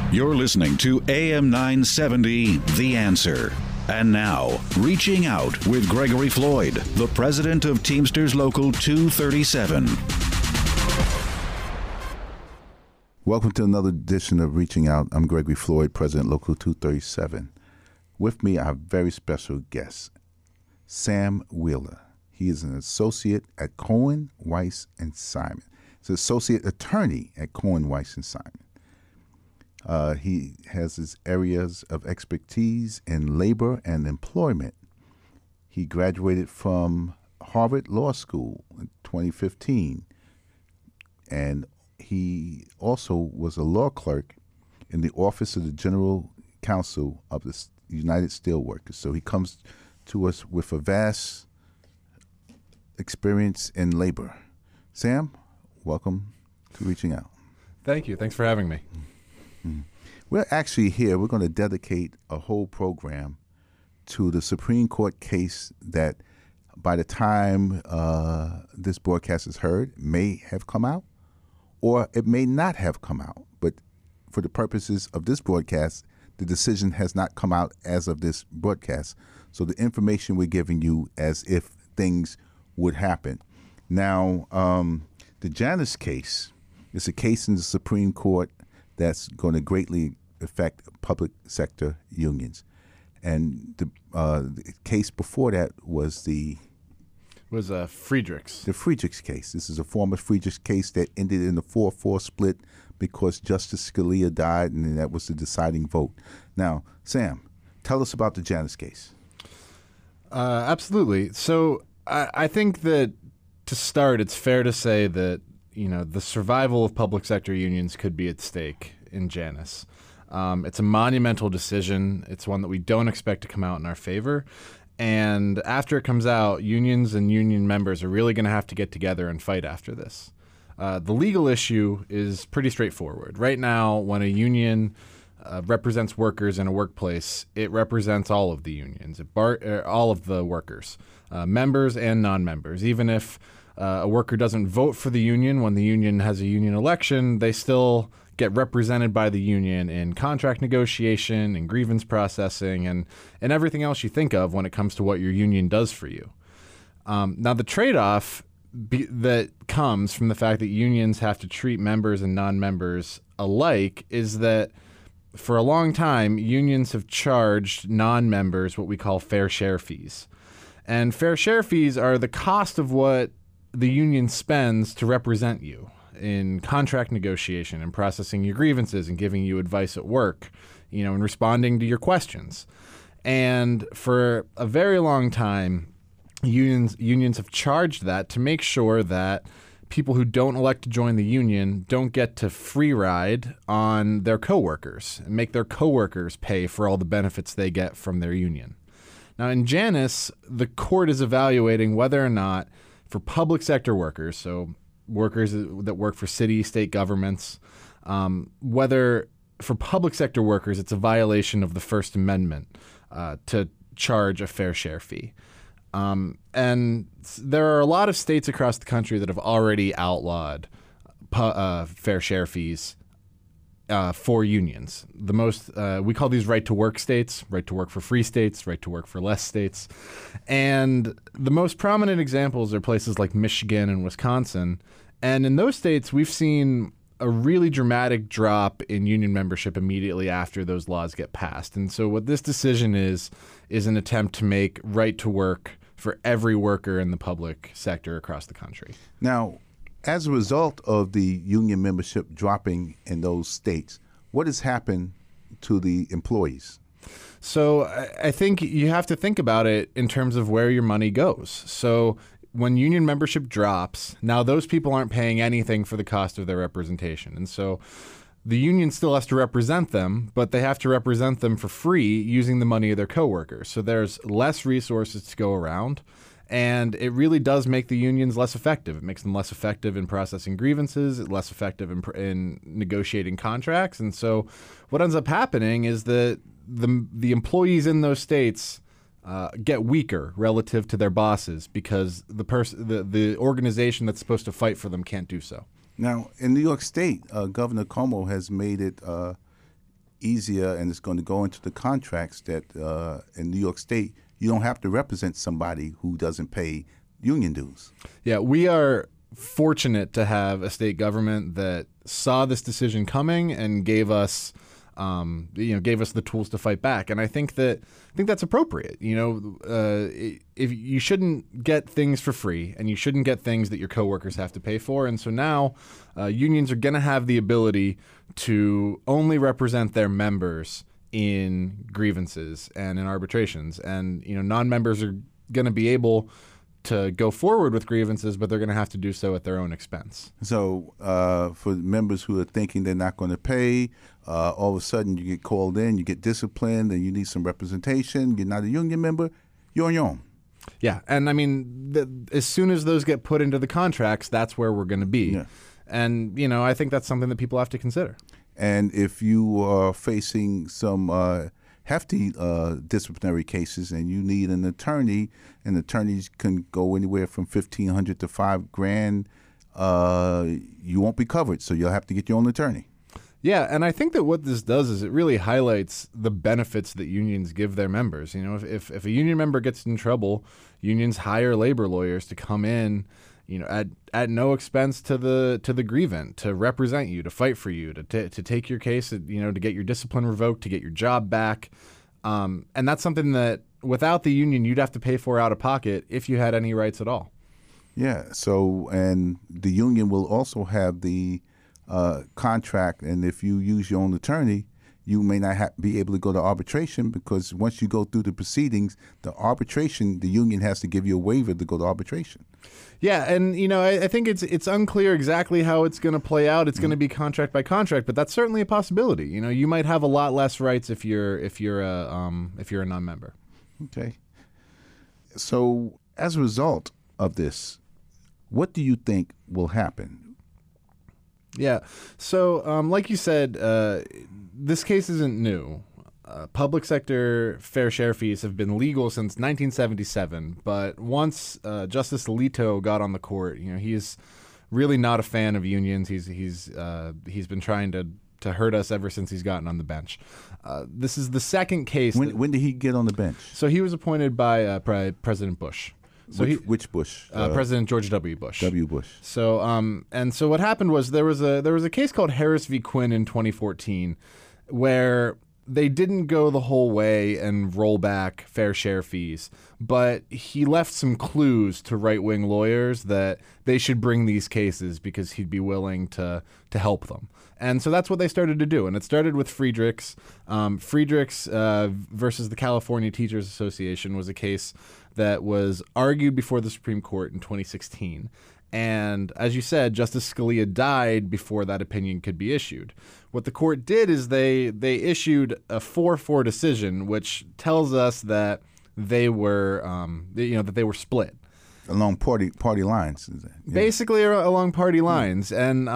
You're listening to AM 970, The Answer. And now, Reaching Out with Gregory Floyd, the president of Teamsters Local 237. Welcome to another edition of Reaching Out. I'm Gregory Floyd, president Local 237. With me, I have a very special guest, Sam Wheeler. He is an associate at Cohen, Weiss, and Simon. He's an associate attorney at Cohen, Weiss, and Simon. He has his areas of expertise in labor and employment. He graduated from Harvard Law School in 2015, and he also was a law clerk in the Office of the General Counsel of the United Steelworkers. So he comes to us with a vast experience in labor. Sam, welcome to Reaching Out. Thank you. Thanks for having me. We're actually here. We're going to dedicate a whole program to the Supreme Court case that by the time this broadcast is heard may have come out, or it may not have come out. But for the purposes of this broadcast, the decision has not come out as of this broadcast. So the information we're giving you as if things would happen. Now, the Janus case is a case in the Supreme Court that's going to greatly affect public sector unions. And the case before that was Friedrichs. The Friedrichs case. This is a former Friedrichs case that ended in a 4-4 split because Justice Scalia died, and that was the deciding vote. Now, Sam, tell us about the Janus case. Absolutely. So I think that to start, it's fair to say that the survival of public sector unions could be at stake in Janus. It's a monumental decision. It's one that we don't expect to come out in our favor. And after it comes out, unions and union members are really going to have to get together and fight after this. The legal issue is pretty straightforward. Right now, when a union represents workers in a workplace, it represents all of the unions, all of the workers, members and non-members. Even if a worker doesn't vote for the union when the union has a union election, they still get represented by the union in contract negotiation and grievance processing and everything else you think of when it comes to what your union does for you. Now, the trade-off that comes from the fact that unions have to treat members and non-members alike is that for a long time, unions have charged non-members what we call fair share fees. And fair share fees are the cost of what the union spends to represent you in contract negotiation and processing your grievances and giving you advice at work, and responding to your questions. And for a very long time, unions have charged that to make sure that people who don't elect to join the union don't get to free ride on their coworkers and make their coworkers pay for all the benefits they get from their union. Now, in Janus, the court is evaluating whether or not for public sector workers, so workers that work for city, state governments, whether for public sector workers it's a violation of the First Amendment to charge a fair share fee. And there are a lot of states across the country that have already outlawed fair share fees for unions. The most we call these right-to-work states, right-to-work for free states, right-to-work for less states. And the most prominent examples are places like Michigan and Wisconsin. And in those states, we've seen a really dramatic drop in union membership immediately after those laws get passed. And so what this decision is an attempt to make right-to-work for every worker in the public sector across the country. Now, as a result of the union membership dropping in those states, what has happened to the employees? So I think you have to think about it in terms of where your money goes. So when union membership drops, now those people aren't paying anything for the cost of their representation. And so the union still has to represent them, but they have to represent them for free using the money of their coworkers. So there's less resources to go around. And it really does make the unions less effective. It makes them less effective in processing grievances, less effective in negotiating contracts. And so what ends up happening is that the employees in those states get weaker relative to their bosses because the organization that's supposed to fight for them can't do so. Now, in New York State, Governor Cuomo has made it easier, and it's going to go into the contracts that in New York State, you don't have to represent somebody who doesn't pay union dues. Yeah, we are fortunate to have a state government that saw this decision coming and gave us the tools to fight back. And I think that's appropriate. If you shouldn't get things for free, and you shouldn't get things that your coworkers have to pay for. And so now unions are going to have the ability to only represent their members in grievances and in arbitrations. And non-members are going to be able to go forward with grievances, but they're going to have to do so at their own expense. So for members who are thinking they're not going to pay, all of a sudden you get called in, you get disciplined, and you need some representation. You're not a union member. You're on your own. Yeah, and I mean, as soon as those get put into the contracts, that's where we're going to be. Yeah. And, I think that's something that people have to consider. And if you are facing some hefty disciplinary cases and you need an attorney, and attorneys can go anywhere from $1,500 to $5,000, you won't be covered, so you'll have to get your own attorney. Yeah, and I think that what this does is it really highlights the benefits that unions give their members. If a union member gets in trouble, unions hire labor lawyers to come in, at no expense to the grievant, to represent you, to fight for you, to take your case, to get your discipline revoked, to get your job back. And that's something that without the union, you'd have to pay for out of pocket if you had any rights at all. Yeah. So, and the union will also have the contract, and if you use your own attorney, you may not be able to go to arbitration, because once you go through the proceedings, the union has to give you a waiver to go to arbitration. Yeah, and I think it's unclear exactly how it's going to play out. It's going to be contract by contract, but that's certainly a possibility. You might have a lot less rights if you're a non-member. Okay. So as a result of this, what do you think will happen? Yeah. So like you said, this case isn't new. Public sector fair share fees have been legal since 1977, but once Justice Alito got on the court, he's really not a fan of unions. He's been trying to hurt us ever since he's gotten on the bench. This is the second case. When did he get on the bench? So he was appointed by President Bush. So which Bush? President George W. Bush. W. Bush. So so what happened was there was a case called Harris v. Quinn in 2014, where they didn't go the whole way and roll back fair share fees, but he left some clues to right-wing lawyers that they should bring these cases because he'd be willing to help them. And so that's what they started to do. And it started with Friedrichs. Friedrichs versus the California Teachers Association was a case that was argued before the Supreme Court in 2016. And as you said, Justice Scalia died before that opinion could be issued. What the court did is they issued a 4-4 decision, which tells us that they were that they were split along party lines. Yeah. Basically along party lines, and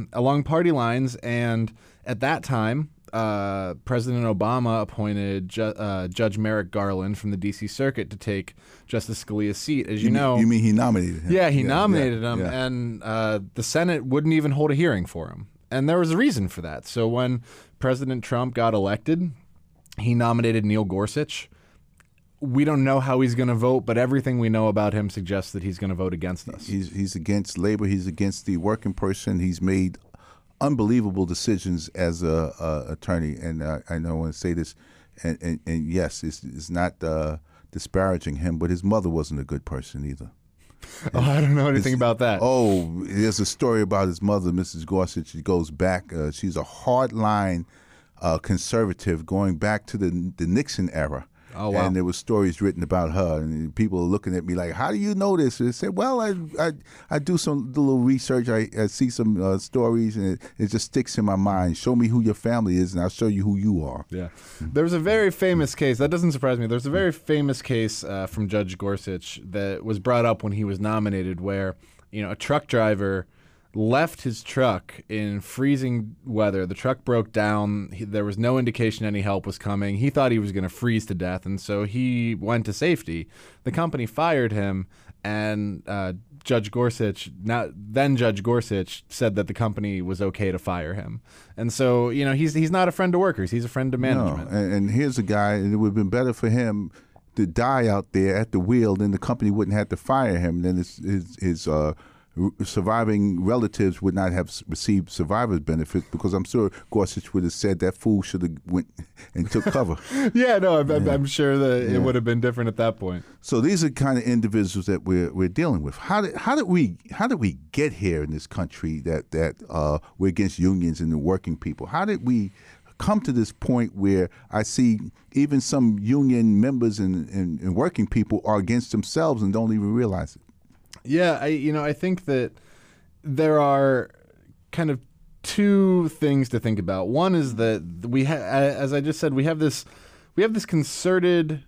and at that time, President Obama appointed Judge Merrick Garland from the D.C. Circuit to take Justice Scalia's seat. As you know, you mean he nominated him? Yeah, he nominated him, and the Senate wouldn't even hold a hearing for him. And there was a reason for that. So when President Trump got elected, he nominated Neil Gorsuch. We don't know how he's going to vote, but everything we know about him suggests that he's going to vote against us. He's against labor. He's against the working person. He's made unbelievable decisions as a attorney, and I know I want to say this, and yes, it's not disparaging him, but his mother wasn't a good person either. Oh, I don't know anything about that. Oh, there's a story about his mother, Mrs. Gorsuch. She goes back. She's a hardline conservative, going back to the Nixon era. Oh, wow. And there were stories written about her, and people are looking at me like, "How do you know this?" And I said, "Well, I do some little research. I see some stories, and it just sticks in my mind. Show me who your family is, and I'll show you who you are." Yeah, there was a very famous case. That doesn't surprise me. There's a very famous case from Judge Gorsuch that was brought up when he was nominated, where a truck driver left his truck in freezing weather. The truck broke down. There was no indication any help was coming. He thought he was going to freeze to death, and so he went to safety. The company fired him, and Judge Gorsuch, said that the company was okay to fire him. And so, he's not a friend to workers. He's a friend to management. No, and here's a guy, and it would have been better for him to die out there at the wheel, then the company wouldn't have to fire him. Then his surviving relatives would not have received survivor's benefits, because I'm sure Gorsuch would have said that fool should have went and took cover. I'm sure that it would have been different at that point. So these are the kind of individuals that we're dealing with. How did we get here in this country that we're against unions and the working people? How did we come to this point where I see even some union members and working people are against themselves and don't even realize it? Yeah, I think that there are kind of two things to think about. One is that as I just said, we have this concerted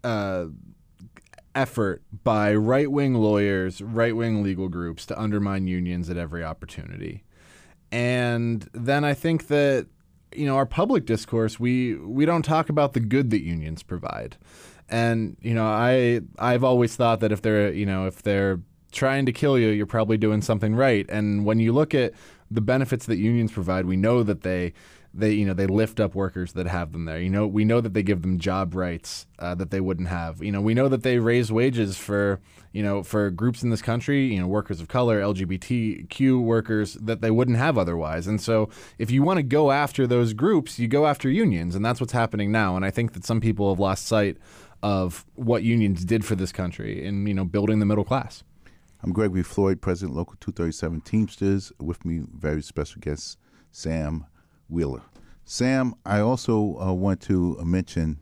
effort by right-wing lawyers, right-wing legal groups to undermine unions at every opportunity. And then I think that our public discourse, we don't talk about the good that unions provide. And I've always thought that if they're trying to kill you, you're probably doing something right. And when you look at the benefits that unions provide, we know that they lift up workers that have them there. We know that they give them job rights that they wouldn't have. We know that they raise wages for groups in this country, workers of color, LGBTQ workers, that they wouldn't have otherwise. And so if you want to go after those groups, you go after unions, and that's what's happening now. And I think that some people have lost sight of what unions did for this country in, building the middle class. I'm Gregory Floyd, President, Local 237 Teamsters. With me, very special guest, Sam Wheeler. Sam, I also want to mention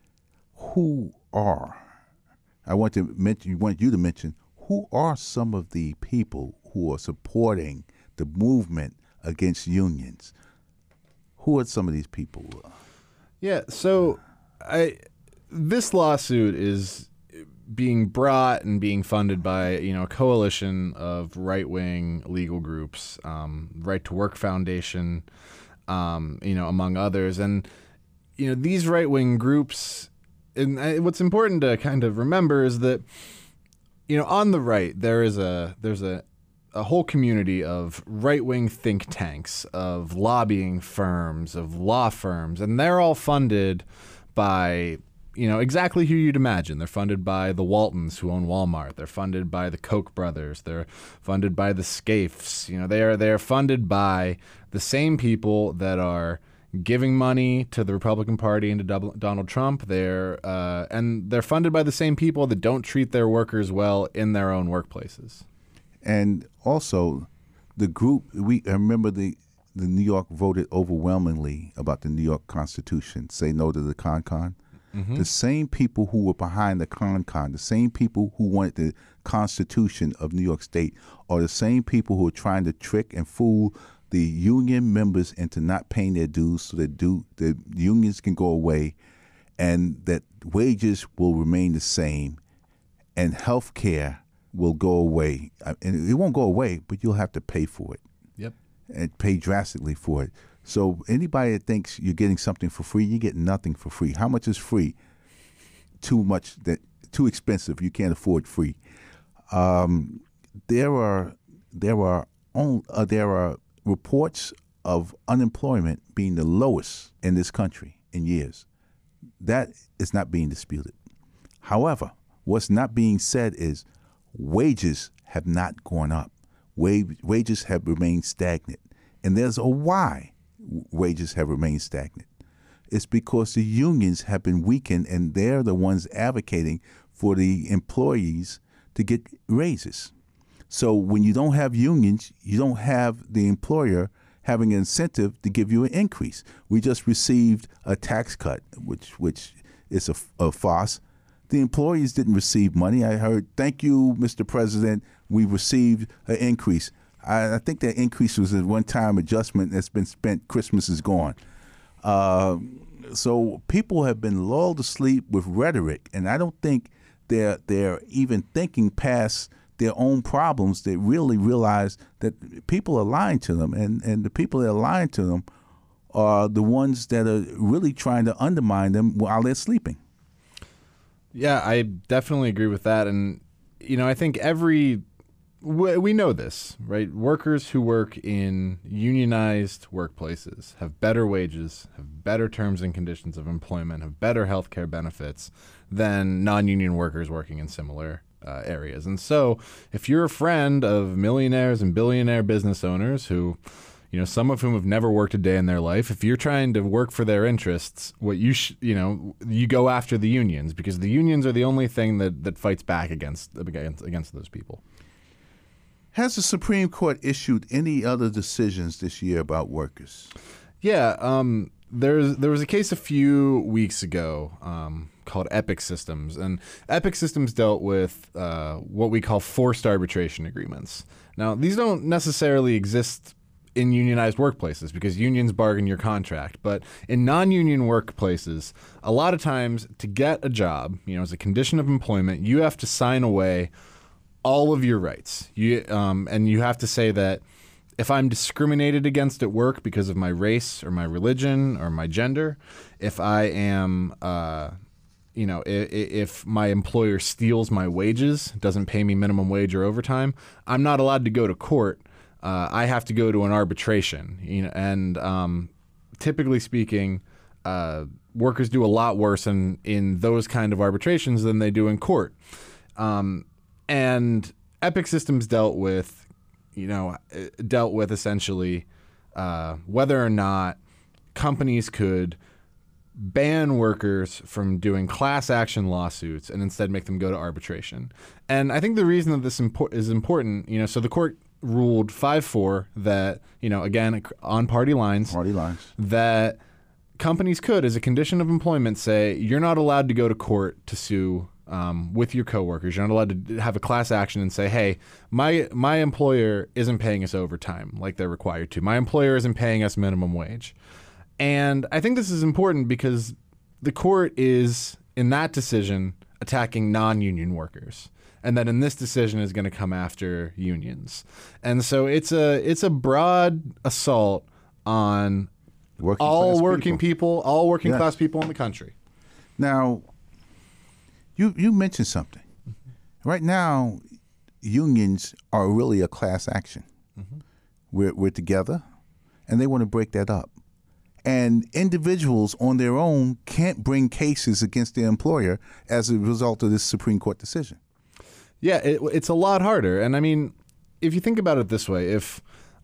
I want you to mention who are some of the people who are supporting the movement against unions. Who are some of these people? Yeah, so this lawsuit is being brought and being funded by a coalition of right-wing legal groups, Right to Work Foundation, among others. And these right-wing groups, and what's important to kind of remember is that on the right there's a whole community of right-wing think tanks, of lobbying firms, of law firms, and they're all funded by exactly who you'd imagine. They're funded by the Waltons, who own Walmart. They're funded by the Koch brothers. They're funded by the Scaife. They are funded by the same people that are giving money to the Republican Party and to Donald Trump. They're funded by the same people that don't treat their workers well in their own workplaces. And also, the group, I remember the New York voted overwhelmingly about the New York Constitution, say no to the Con-Con. Mm-hmm. The same people who were behind the Con-Con, the same people who wanted the Constitution of New York State, are the same people who are trying to trick and fool the union members into not paying their dues so that the unions can go away and that wages will remain the same and health care will go away. And it won't go away, but you'll have to pay for it. Yep. And pay drastically for it. So anybody that thinks you're getting something for free, you get nothing for free. How much is free? Too much, too expensive. You can't afford free. There are reports of unemployment being the lowest in this country in years. That is not being disputed. However, what's not being said is wages have not gone up. Wages have remained stagnant. And there's a why wages have remained stagnant. It's because the unions have been weakened, and they're the ones advocating for the employees to get raises. So when you don't have unions, you don't have the employer having an incentive to give you an increase. We just received a tax cut, which is a farce. The employees didn't receive money. I heard, "Thank you, Mr. President, we received an increase." I think that increase was a one-time adjustment that's been spent. Christmas is gone. So people have been lulled to sleep with rhetoric, and I don't think they're even thinking past their own problems, they really realize that people are lying to them, and the people that are lying to them are the ones that are really trying to undermine them while they're sleeping. Yeah, I definitely agree with that. And, I think we know this, right? Workers who work in unionized workplaces have better wages, have better terms and conditions of employment, have better health care benefits than non-union workers working in similar areas. And so if you're a friend of millionaires and billionaire business owners who, some of whom have never worked a day in their life, if you're trying to work for their interests, you go after the unions, because the unions are the only thing that fights back against those people. Has the Supreme Court issued any other decisions this year about workers? Yeah, there was a case a few weeks ago called Epic Systems, and Epic Systems dealt with what we call forced arbitration agreements. Now, these don't necessarily exist in unionized workplaces because unions bargain your contract, but in non-union workplaces, a lot of times to get a job, as a condition of employment, you have to sign away all of your rights. And you have to say that if I'm discriminated against at work because of my race or my religion or my gender, if I am, if my employer steals my wages, doesn't pay me minimum wage or overtime, I'm not allowed to go to court. I have to go to an arbitration. And typically speaking, workers do a lot worse in those kind of arbitrations than they do in court. And Epic Systems dealt with essentially whether or not companies could ban workers from doing class action lawsuits and instead make them go to arbitration. And I think the reason that this is important, so the court ruled 5-4 that, again, on party lines, that companies could, as a condition of employment, say you're not allowed to go to court to sue with your coworkers. You're not allowed to have a class action and say, hey, my employer isn't paying us overtime like they're required to. My employer isn't paying us minimum wage. And I think this is important because the court is, in that decision, attacking non-union workers. And then in this decision is going to come after unions. And so it's a broad assault on all working class people in the country. Now, you mentioned something. Right now, unions are really a class action. Mm-hmm. We're together, and they want to break that up. And individuals on their own can't bring cases against their employer as a result of this Supreme Court decision. Yeah, it's a lot harder. And I mean, if you think about it this way, if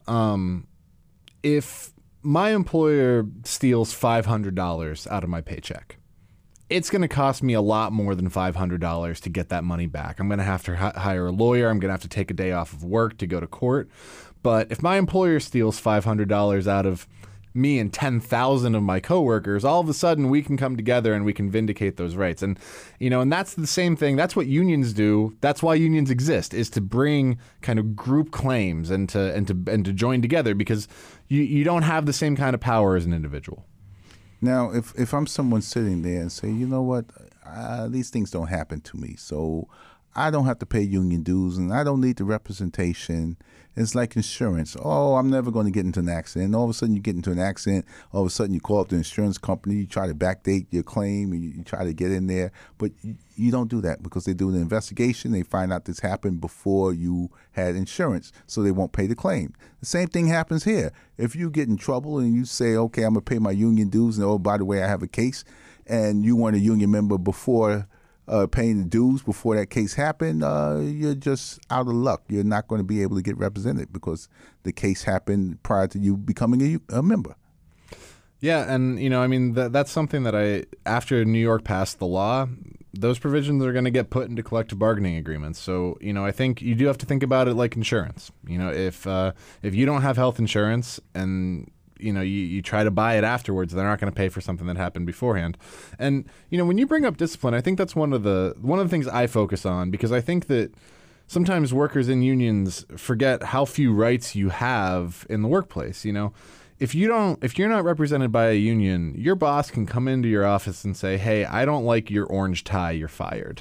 my employer steals $500 out of my paycheck, it's going to cost me a lot more than $500 to get that money back. I'm going to have to hire a lawyer. I'm going to have to take a day off of work to go to court. But if my employer steals $500 out of me and 10,000 of my coworkers, all of a sudden we can come together and we can vindicate those rights. And, and that's the same thing. That's what unions do. That's why unions exist, is to bring kind of group claims and to join together, because you don't have the same kind of power as an individual. Now, if I'm someone sitting there and say, you know what, these things don't happen to me, so I don't have to pay union dues and I don't need the representation. It's like insurance. Oh, I'm never going to get into an accident. And all of a sudden you get into an accident. All of a sudden you call up the insurance company. You try to backdate your claim. And you try to get in there. But you don't do that because they do an investigation. They find out this happened before you had insurance, so they won't pay the claim. The same thing happens here. If you get in trouble and you say, okay, I'm going to pay my union dues, and oh, by the way, I have a case, and you weren't a union member before paying the dues before that case happened, you're just out of luck. You're not going to be able to get represented because the case happened prior to you becoming a member. Yeah, and that's something that after New York passed the law, those provisions are going to get put into collective bargaining agreements. So, I think you do have to think about it like insurance. If you don't have health insurance and you try to buy it afterwards, they're not going to pay for something that happened beforehand. And, when you bring up discipline, I think that's one of the things I focus on, because I think that sometimes workers in unions forget how few rights you have in the workplace. If you're not represented by a union, your boss can come into your office and say, hey, I don't like your orange tie, you're fired.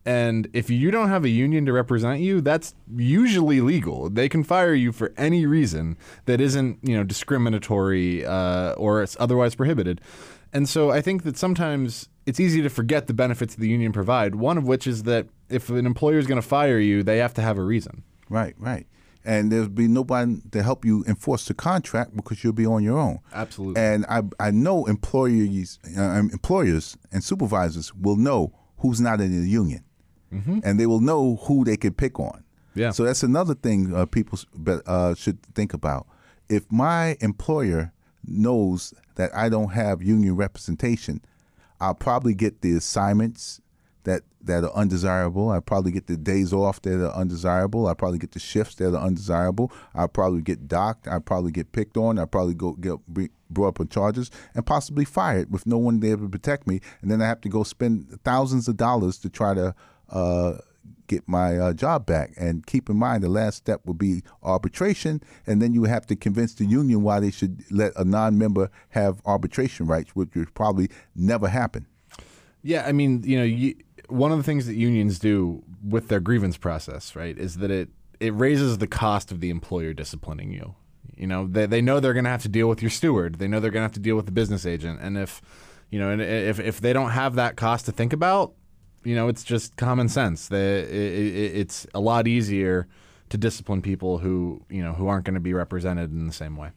And if you don't have a union to represent you, that's usually legal. They can fire you for any reason that isn't, discriminatory or it's otherwise prohibited. And so I think that sometimes it's easy to forget the benefits the union provide, one of which is that if an employer is going to fire you, they have to have a reason. Right. And there'll be nobody to help you enforce the contract because you'll be on your own. Absolutely. And I know employers and supervisors will know who's not in the union. Mm-hmm. And they will know who they can pick on. Yeah. So that's another thing people should think about. If my employer knows that I don't have union representation, I'll probably get the assignments that are undesirable. I'll probably get the days off that are undesirable. I'll probably get the shifts that are undesirable. I'll probably get docked. I'll probably get picked on. I'll probably get brought up on charges and possibly fired with no one there to protect me. And then I have to go spend thousands of dollars to try to get my job back. And keep in mind, the last step would be arbitration, and then you have to convince the union why they should let a non-member have arbitration rights, which would probably never happen. Yeah, I mean, one of the things that unions do with their grievance process, right, is that it raises the cost of the employer disciplining you. They know they're going to have to deal with your steward. They know they're going to have to deal with the business agent, and if they don't have that cost to think about, it's just common sense. It's a lot easier to discipline people who aren't going to be represented in the same way.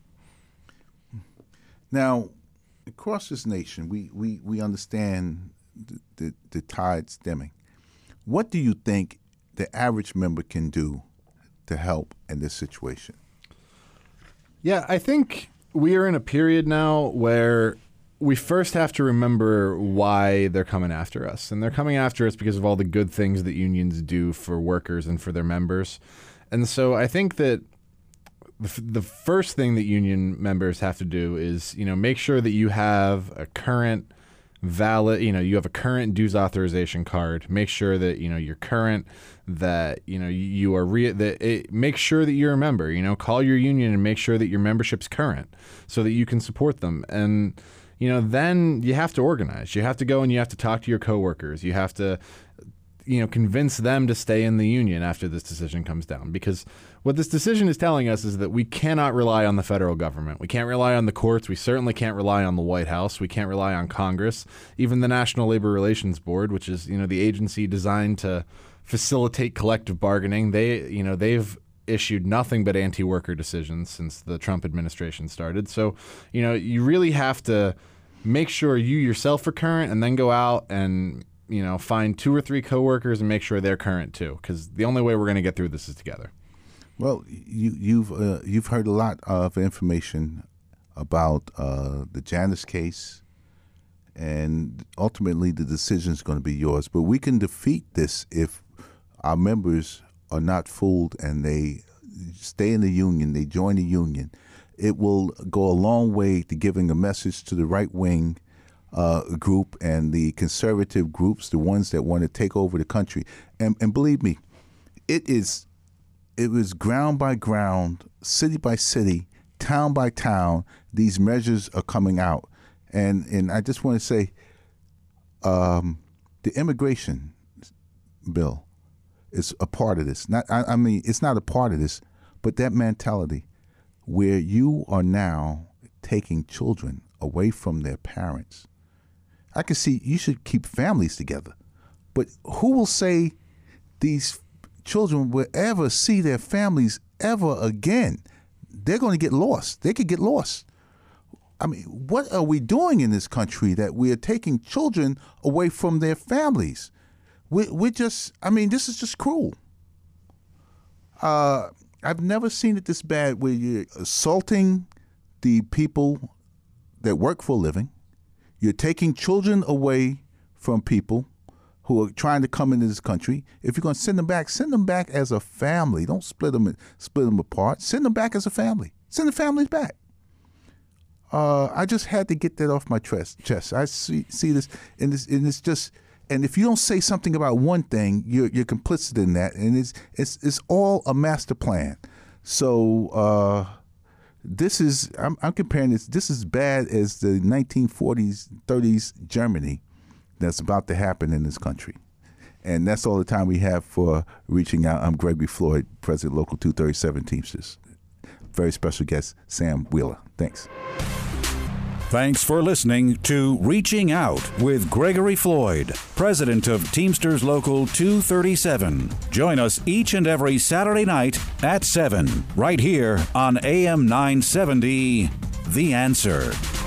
Now, across this nation, we understand the tide stemming. What do you think the average member can do to help in this situation? Yeah, I think we are in a period now where we first have to remember why they're coming after us. And they're coming after us because of all the good things that unions do for workers and for their members. And so I think that the first thing that union members have to do is, make sure that you have a current valid, you have a current dues authorization card. Make sure that, you're current, that, you are make sure that you're a member, call your union and make sure that your membership's current so that you can support them. And, then you have to organize. You have to go and you have to talk to your coworkers. You have to, convince them to stay in the union after this decision comes down. Because what this decision is telling us is that we cannot rely on the federal government. We can't rely on the courts. We certainly can't rely on the White House. We can't rely on Congress. Even the National Labor Relations Board, which is, the agency designed to facilitate collective bargaining, they've issued nothing but anti-worker decisions since the Trump administration started. So, you really have to make sure you yourself are current and then go out and, find 2 or 3 coworkers and make sure they're current too, because the only way we're going to get through this is together. Well, you've heard a lot of information about the Janus case, and ultimately the decision is going to be yours. But we can defeat this if our members are not fooled and they stay in the union, they join the union. It will go a long way to giving a message to the right-wing group and the conservative groups, the ones that want to take over the country. And believe me, it was ground by ground, city by city, town by town, these measures are coming out. And I just want to say the immigration bill is a part of this. It's not a part of this, but that mentality where you are now taking children away from their parents. I can see you should keep families together, but who will say these children will ever see their families ever again? They're going to get lost. They could get lost. I mean, what are we doing in this country that we are taking children away from their families? We're just, this is just cruel. I've never seen it this bad where you're assaulting the people that work for a living. You're taking children away from people who are trying to come into this country. If you're going to send them back as a family. Don't split them apart. Send them back as a family. Send the families back. I just had to get that off my chest. I see this, and it's just, and if you don't say something about one thing, you're complicit in that, and it's all a master plan. So this is, I'm comparing this. This is bad as the 1940s, 30s Germany that's about to happen in this country, And that's all the time we have for Reaching Out. I'm Gregory Floyd, President Local 237 Teamsters. Very special guest, Sam Wheeler. Thanks. Thanks for listening to Reaching Out with Gregory Floyd, President of Teamsters Local 237. Join us each and every Saturday night at 7, right here on AM 970, The Answer.